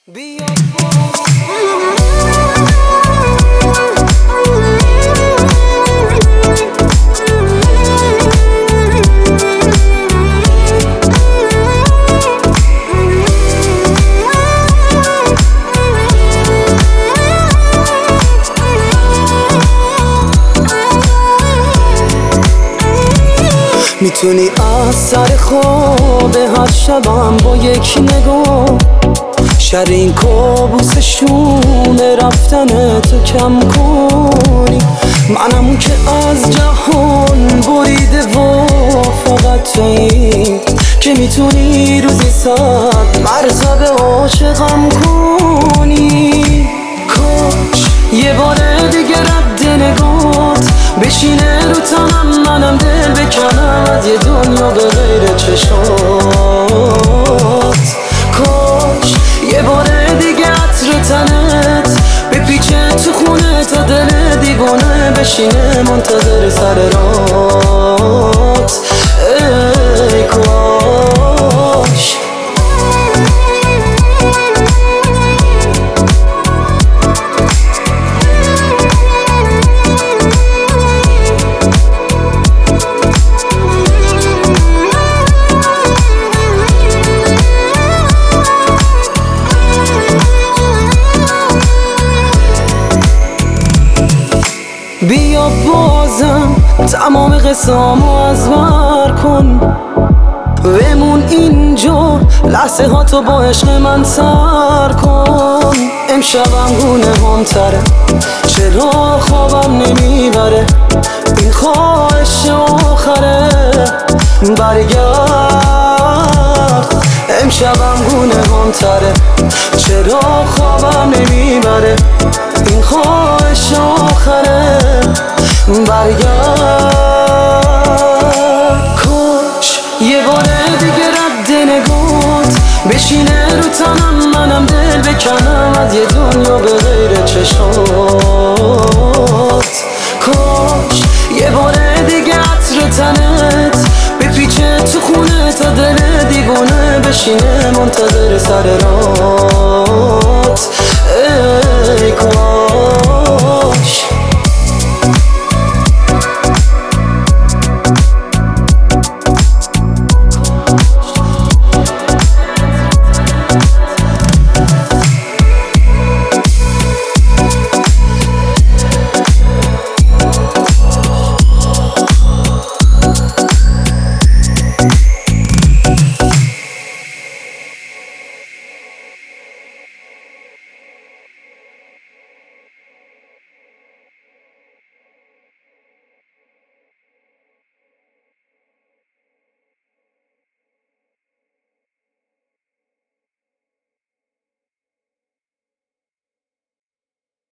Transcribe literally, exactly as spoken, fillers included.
بیا میتونی از سر خواب هر شبم با یک نگاه شر این کابوسشون رفتن تو کم کنی. منم که از جهان بریده و فقط تویی که میتونی روزی صد مرتبه عاشقم کنی. کاش یه بار دیگه رد نگات بشینه رو تنم، منم دل بکنم از یه دنیا به غیر چشات. کاش یه بار دیگه عطر تنت بپیچه تو خونه تا دل دیوانه بشینه منتظر سر رات. ای کاش بیا بازم تمام قصامو از بر کن، بمون اینجا لحظه ها تو با عشق من سر کن. امشبم گونه هم تره، چرا خوابم نمیبره، این خواهش آخره برگرد. امشبم گونه هم تره، چرا خوابم نمیبره، این خواهش آخره برگرد. کاش یه بار دیگه رد نگات بشینه رو تنم، منم دل بکنم از یه دنیا به غیر چشات. کاش یه بار دیگه عطر تنت بپیچه تو خونه تا دل دیوانه بشینه منتظر سر راه.